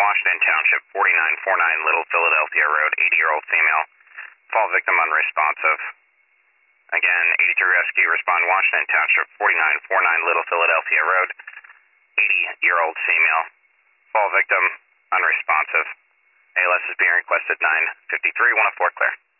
Washington Township, 4949 Little Philadelphia Road, 80-year-old female. Fall victim unresponsive. Again, 83 Rescue, respond Washington Township, 4949 Little Philadelphia Road, 80-year-old female. Fall victim unresponsive. ALS is being requested 953, 104 clear.